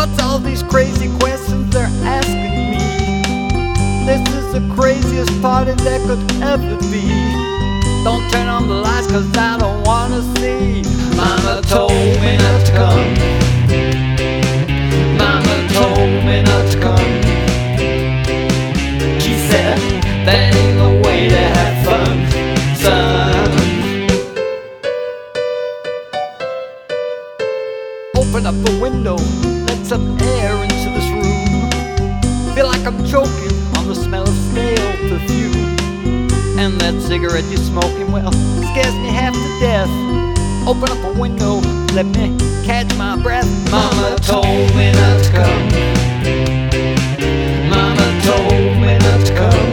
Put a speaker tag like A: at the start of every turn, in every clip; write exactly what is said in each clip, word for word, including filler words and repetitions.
A: What's all these crazy questions they're asking me? This is the craziest party that could ever be. Don't turn on the lights cause I don't wanna see. Mama told me not to come. Mama told me not to come. She said that ain't the way to have fun, son. Open up the window, let some air into this room. Feel like I'm choking on the smell of stale perfume. And that cigarette you're smoking, well, scares me half to death. Open up a window, let me catch my breath. Mama told me not to come. Mama told me not to come.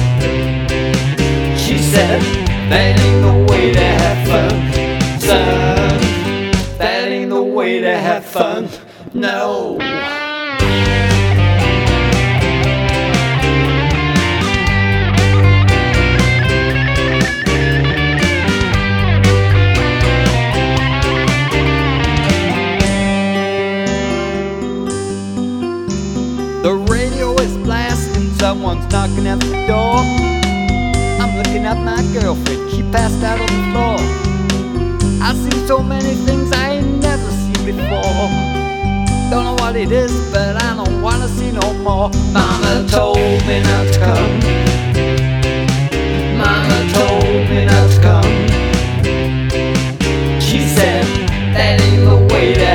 A: She said that ain't the way to have fun, son. That ain't the way to have fun, no. The radio is blasting, someone's knocking at the door. I'm looking at my girlfriend, she passed out on the floor. I see so many things I ain't never seen before. Don't know what it is, but I don't wanna see no more. Mama told me not to come. Mama told me not to come. She said that ain't the way to